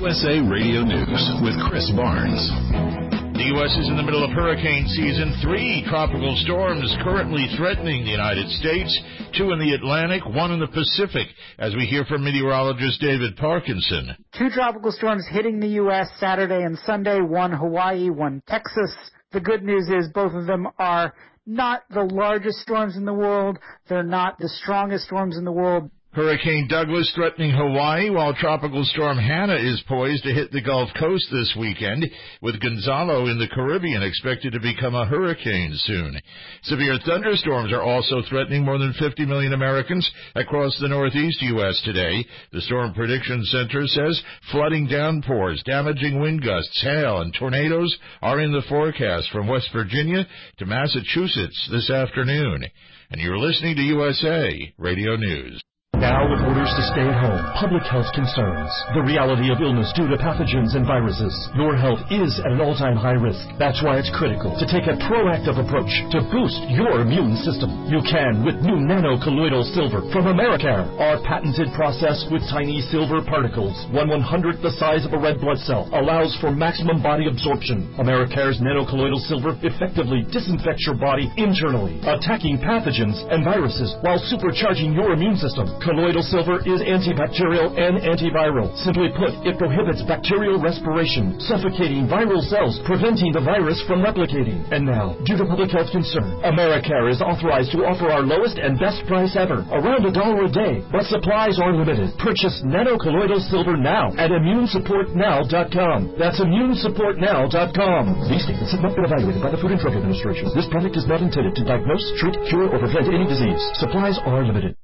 USA Radio News with Chris Barnes. The U.S. is in the middle of hurricane season. 3 tropical storms currently threatening the United States, 2 in the Atlantic, 1 in the Pacific, as we hear from meteorologist David Parkinson. 2 tropical storms hitting the U.S. Saturday and Sunday, 1 Hawaii, 1 Texas. The good news is both of them are not the largest storms in the world. They're not the strongest storms in the world. Hurricane Douglas threatening Hawaii, while Tropical Storm Hannah is poised to hit the Gulf Coast this weekend, with Gonzalo in the Caribbean expected to become a hurricane soon. Severe thunderstorms are also threatening more than 50 million Americans across the northeast U.S. today. The Storm Prediction Center says flooding downpours, damaging wind gusts, hail, and tornadoes are in the forecast from West Virginia to Massachusetts this afternoon. And you're listening to USA Radio News. Now with orders to stay at home, public health concerns, the reality of illness due to pathogens and viruses. Your health is at an all-time high risk. That's why it's critical to take a proactive approach to boost your immune system. You can with new nano-colloidal silver from Americare. Our patented process with tiny silver particles, 1/100th the size of a red blood cell, allows for maximum body absorption. Americare's nano-colloidal silver effectively disinfects your body internally, attacking pathogens and viruses while supercharging your immune system. Colloidal silver is antibacterial and antiviral. Simply put, it prohibits bacterial respiration, suffocating viral cells, preventing the virus from replicating. And now, due to public health concern, Americare is authorized to offer our lowest and best price ever, around $1 a day. But supplies are limited. Purchase nano-colloidal silver now at immunesupportnow.com. That's immunesupportnow.com. These statements have not been evaluated by the Food and Drug Administration. This product is not intended to diagnose, treat, cure, or prevent any disease. Supplies are limited.